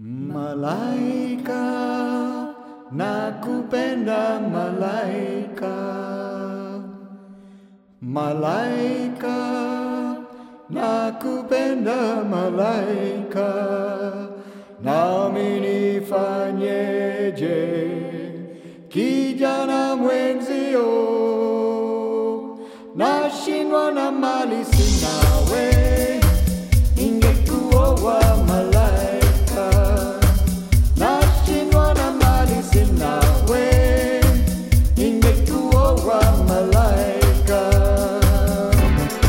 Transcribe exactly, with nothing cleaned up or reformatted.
Malaika, nakupenda malaika. Malaika, nakupenda malaika. Nami nifanyeje, kijana mwenzio, nashindwa na mali.